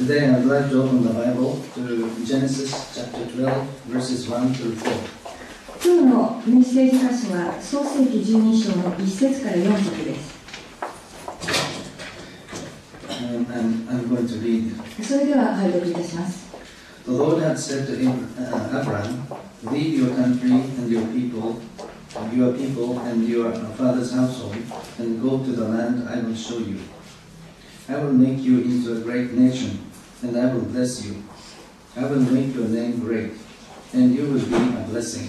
Today I would like to open the Bible to Genesis chapter 12, verses 1 through 4. 今日のメッセージ箇所は創世記12章の1節から4節です。 I'm going to read. それでは拝読いたします。 The Lord had said to Abraham, Leave your country and your people and your father's household, and go to the land I will show you. I will make you into a great nation, and I will bless you. I will make your name great, and you will be a blessing.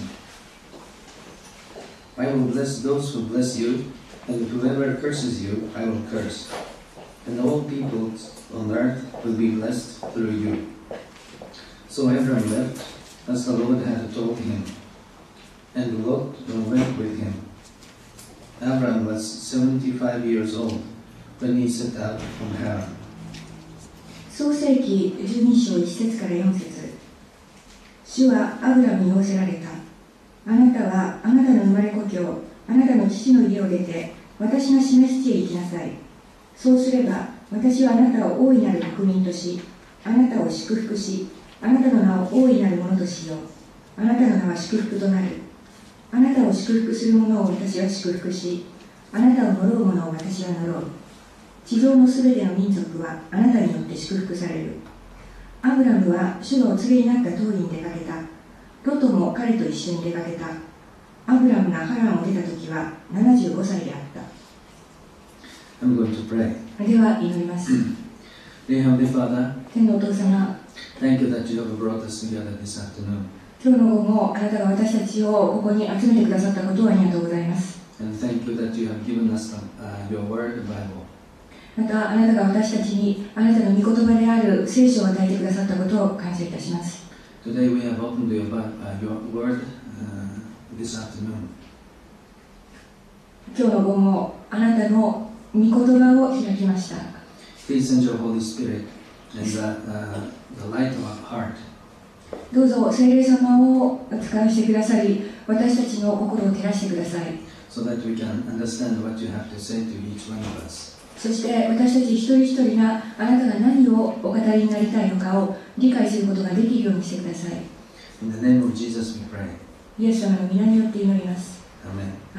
I will bless those who bless you, and whoever curses you, I will curse. And all peoples on earth will be blessed through you. So Abraham left, as the Lord had told him, and Lot went with him. Abraham was 75 years old when he set out from Haran. 創世記12章1節から4節。主はアブラムに仰せられた。あなたはあなたの生まれ故郷、あなたの父の家を出て、私が示す地へ行きなさい。そうすれば、私はあなたを大いなる国民とし、あなたを祝福し、あなたの名を大いなるものとしよう。あなたの名は祝福となる。あなたを祝福する者を私は祝福し、あなたを呪う者を私は呪う。地上のすべての民族はあなたによって祝福される。アブラムは主がお告げになった通りに出かけた。ロトも彼と一緒に出かけた。アブラムがハランを出た時は75歳であった。 I'm going to pray. では祈ります。 Dear Heavenly Father, 天のお父様、 thank you that you have brought us together this afternoon. 今日の午後、あなたが私たちをここに集めてくださったことをありがとうございます。 And thank you that you have given us your word, the Bible. また、あなたが私たちにあなたの御言葉である聖書を与えてくださったことを感謝いたします。 Today we have opened your word this afternoon. 今日の午後、あなたの御言葉を開きました。 Please send your Holy Spirit and the light of our heart. どうぞ聖霊様をお使いしてくださり、私たちの心を照らしてください。 So that we can understand what you have to say to each one of us. そして私たち一人一人があなたが何をお語りになりたいのかを理解することができるようにしてください。 In the name of Jesus we pray. イエス様の皆によって祈ります。 Amen. はい。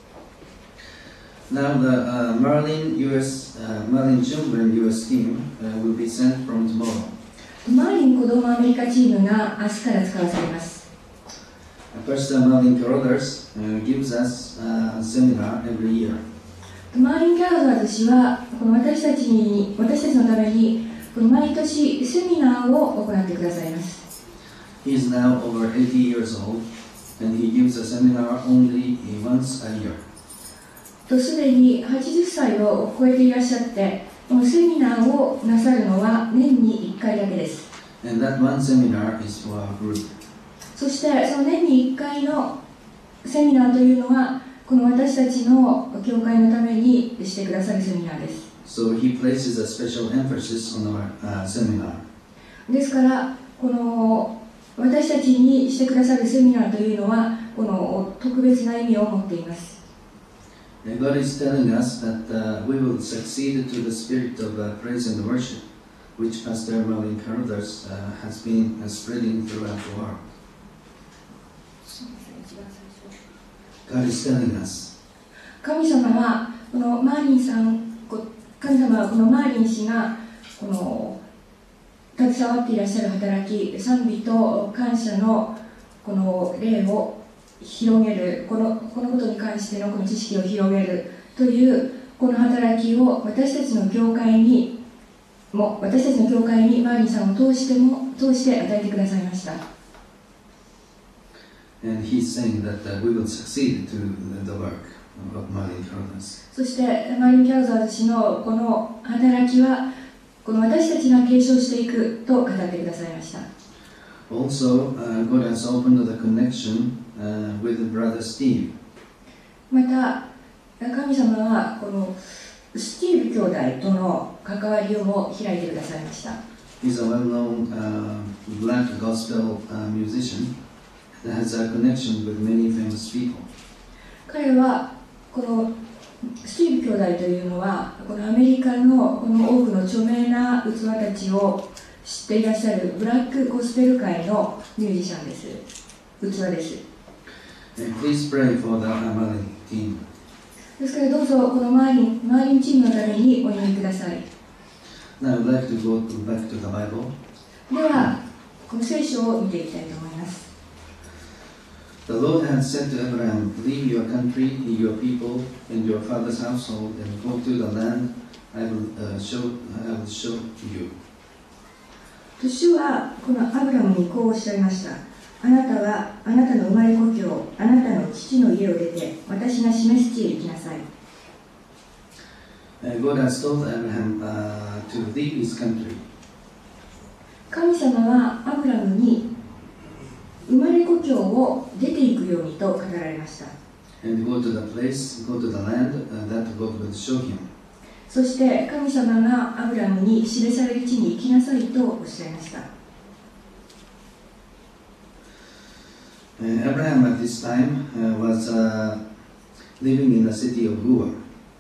Now the Merlin Children US team will be sent from tomorrow. マーリン子どもアメリカチームが明日から使わされます。 First Merlin Carothers gives us a seminar every year. マーリン・キャロザーズ氏はこの私たちのためにこの毎年セミナーを行ってくださいます。 He is now over 80 years old and he gives a seminar only once a year. とすでに80歳を超えていらっしゃって、このセミナーをなさるのは年に1回だけです。 And that one seminar is for our group. そしてその年に1回のセミナーというのはこの私たちの教会のためにしてくださるセミナーです。 So he places a special emphasis on our seminar. ですからこの私たちにしてくださるセミナーというのはこの特別な意味を持っています。 God is telling us that we will succeed to the spirit of praise and worship, which Pastor Merlin Carothers has been spreading throughout the world. God is telling us. 神様はこのマーリンさん、神様はこのマーリン氏がこの携わっていらっしゃる働き、賛美と感謝のこの霊を広げる、このことに関してのこの知識を広げるというこの働きを私たちの教会にマーリンさんを通して与えてくださいました。 And he's saying that we will succeed to the work of Merlin Carothers. そしてマーリン・キャロザーズ氏のこの働きはこの私たちが継承していくと語ってくださいました。 Also, God has opened the connection with brother Steve. また神様はこのスティーブ兄弟との関わりをも開いてくださいました。 He's a well-known black gospel musician that has a connection with many famous people. 彼はこのスティーブ兄弟というのは、このアメリカのこの多くの著名な器たちを知っていらっしゃるブラックゴスペル界のミュージシャンです。器です。 Please pray for the Amalek team. ですからどうぞこのマーリンチームのためにお祈りください。 Now I would like to go back to the Bible. では、この聖書を見ていきたいと思います。 The Lord had said to Abraham, Leave your country, your people, and your father's household, and go to the land I will show you. 主はこのアブラムにこうおっしゃいました。あなたはあなたの生まれ故郷、あなたの父の家を出て、私が示す地へ行きなさい。 God has told Abraham to leave his country. 神様はアブラムに生まれ故郷を出ていくようにと語られました。 And go to the land that God will show him. そして神様がアブラムに示される地に行きなさいとおっしゃいました。 Abraham at this time was living in the city of Ur.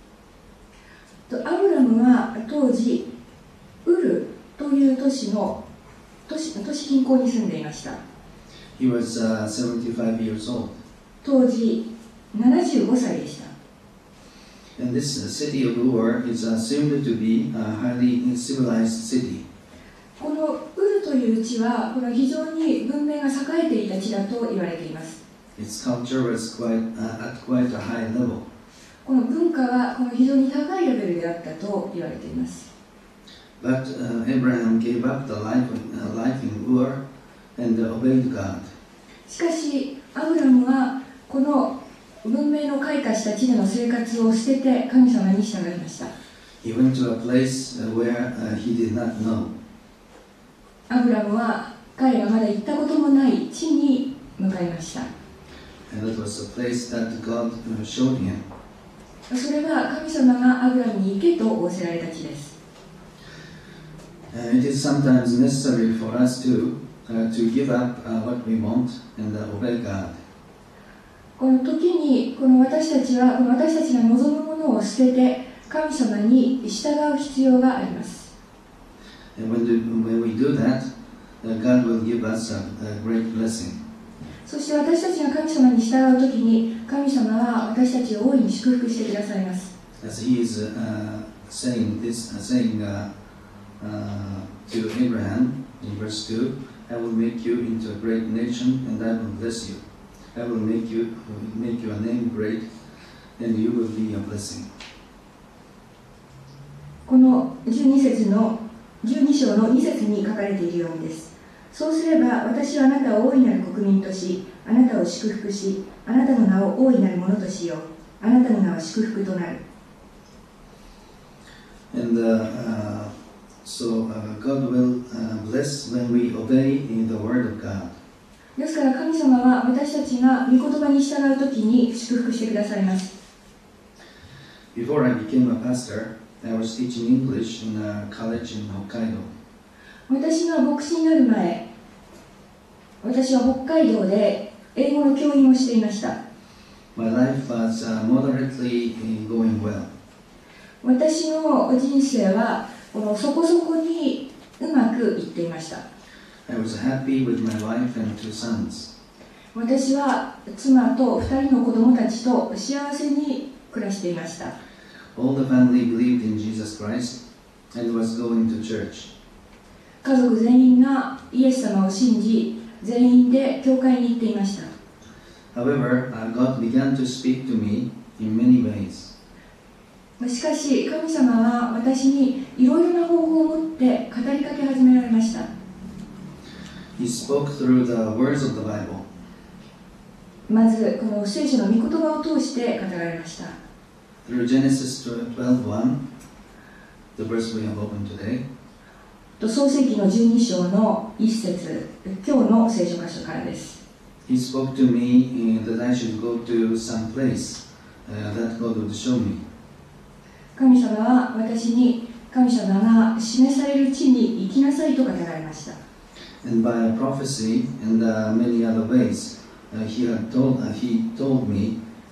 アブラムは当時ウルという都市近郊に住んでいました。 He was 75 years old. 当時75歳でした。 And this city of Ur is assumed to be a highly civilized city. このウルという地はこの非常に文明が栄えていた地だと言われています。 Its culture was at quite a high level. この文化はこの非常に高いレベルであったと言われています。 But Abraham gave up the life in Ur and obeyed God. しかしアブラムはこの文明の開花した地での生活を捨てて神様に従いました。 He went to a place where he did not know. アブラムは彼がまだ行ったこともない地に向かいました。 And that was a place that God showed him. それは神様がアブラムに行けと仰せられた地です。 It is sometimes necessary for us to give up what we want and obey God. この時に私たちが望むものを捨てて神様に従う必要があります。 And when we do that, God will give us a great blessing. そして私たちが神様に従う時に神様は私たちを大いに祝福してくださいます。 As He is saying to Abraham in verse 2, I will make you into a great nation and I will bless you. I will make your name great and you will be a blessing. この12章の2節に書かれているようにです。そうすれば私はあなたを大いなる国民とし、あなたを祝福し、あなたの名を大いなるものとしよう。あなたの名は祝福となる。 And so God will bless when we obey in the word of God. ですから神様は私たちが御言葉に従うときに祝福してくださいます。 Before I became a pastor, I was teaching English in a college in Hokkaido. 私が牧師になる前、私は北海道で英語の教員をしていました。 My life was moderately going well. 私の人生はそこそこにうまくいっていました。 I was happy with my wife and 2 sons. 私は妻と2人の子供たちと幸せに暮らしていました。 All the family believed in Jesus Christ and was going to church. 家族全員がイエス様を信じ、全員で教会に行っていました。 However, God began to speak to me in many ways. しかし、神様は私にいろいろな方法を持って語りかけ始められました。 He spoke through the words of the Bible. まず、この聖書の御言葉を通して語られました。 Through Genesis 12:1, the verse we have opened today. 創世記の12章の1節、今日の聖書箇所からです。 He spoke to me that I should go to some place that God would show me. 神様は私に神様が示される地に行きなさいと語られました。 And by a prophecy and many other ways, he told me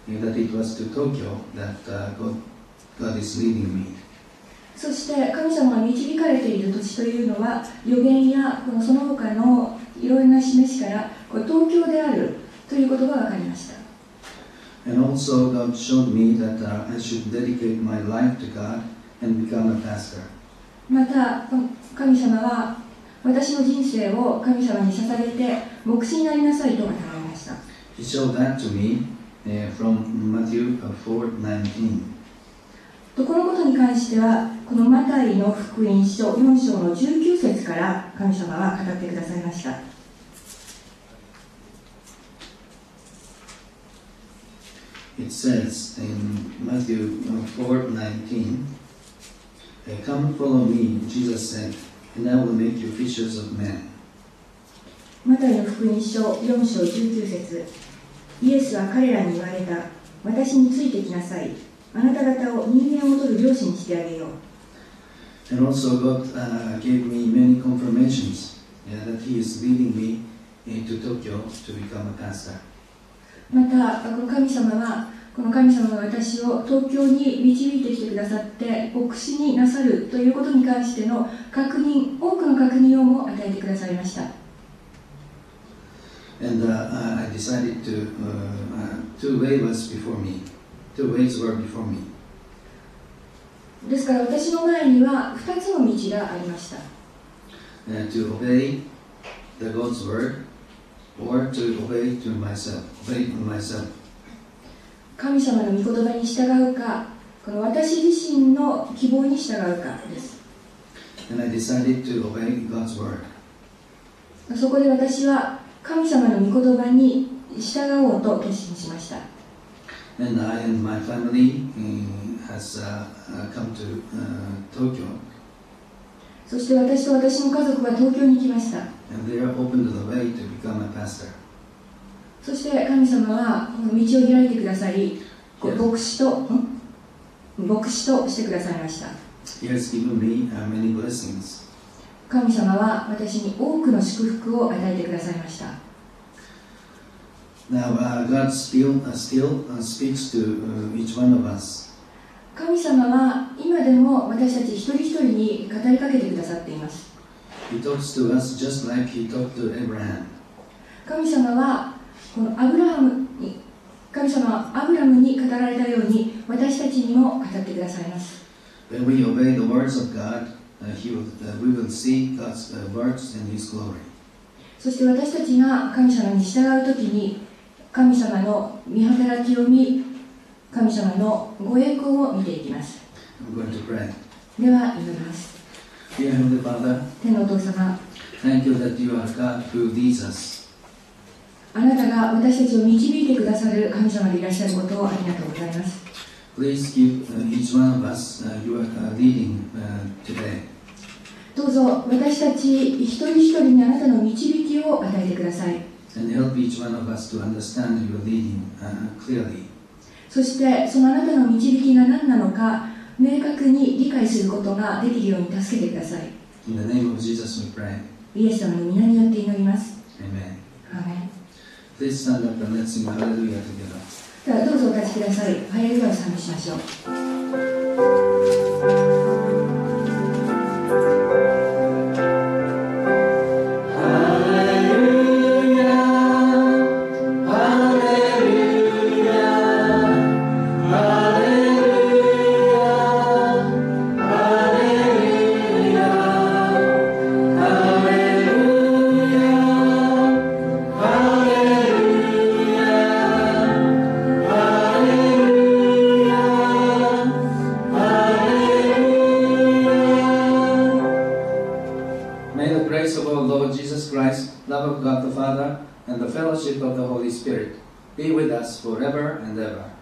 that it was to Tokyo that God is leading me. そして神様が導かれている土地というのは預言やその他のいろいろな示しから東京であるということが分かりました。 And also God showed me that I should dedicate my life to God and become a pastor. また神様は私の人生を神様に捧げて牧師になりなさいと語られました。 He showed that to me from Matthew 4:19. とこのことに関してはこのマタイの福音書4章の19節から神様は語ってくださいました。 It says in Matthew 4:19, "Come follow me," Jesus said, "and I will make you fishers of men." マタイの福音書4章19節、イエスは彼らに言われた。私についてきなさい。あなた方を人間を取る漁師にしてあげよう。 And also God gave me many confirmations that He is leading me to Tokyo to become a pastor. またこの神様が私を東京に導いてきてくださって牧師になさるということに関しての多くの確認をも与えてくださいました。 And I decided to two ways were before me. ですから私の前には2つの道がありました。 To obey the God's word or to obey myself. 神様の御言葉に従うか、この私自身の希望に従うかです。 And I decided to obey God's word. そこで私は神様の御言葉に従おうと決心しました。 And I and my family has come to Tokyo. そして私と私の家族は東京に来ました。 And they are open to the way to become a pastor. そして神様はこの道を開いてくださり、牧師としてくださいました。 He has given me many blessings. 神様は私に多くの祝福を与えてくださいました。 Now, God still speaks to each one of us. 神様は今でも私たち一人一人に語りかけてくださっています。 He talks to us just like He talked to Abraham. 神様はこのアブラムに語られたように私たちにも語ってくださいます。 When we obey the words of God, we will see God's works and His glory. そして私たちが神様に従うときに神様の御働きを見、神様のご栄光を見ていきます。 I'm going to pray. では祈ります。 Dear Heavenly Father, 天のお父様、 thank you that you are God who leads us. あなたが私たちを導いてくださる神様でいらっしゃることをありがとうございます。 Please give each one of us your leading today. どうぞ私たち一人一人にあなたの導きを与えてください。 And help each one of us to understand your leading clearly. そしてそのあなたの導きが何なのか明確に理解することができるように助けてください。 In the name of Jesus we pray. イエス様の皆によって祈ります。 Amen. アーメン。 Please stand up and let's sing Hallelujah together. ではどうぞお立ちください。ハレルヤを賛美しましょう。 Love of God the Father, and the fellowship of the Holy Spirit be with us forever and ever.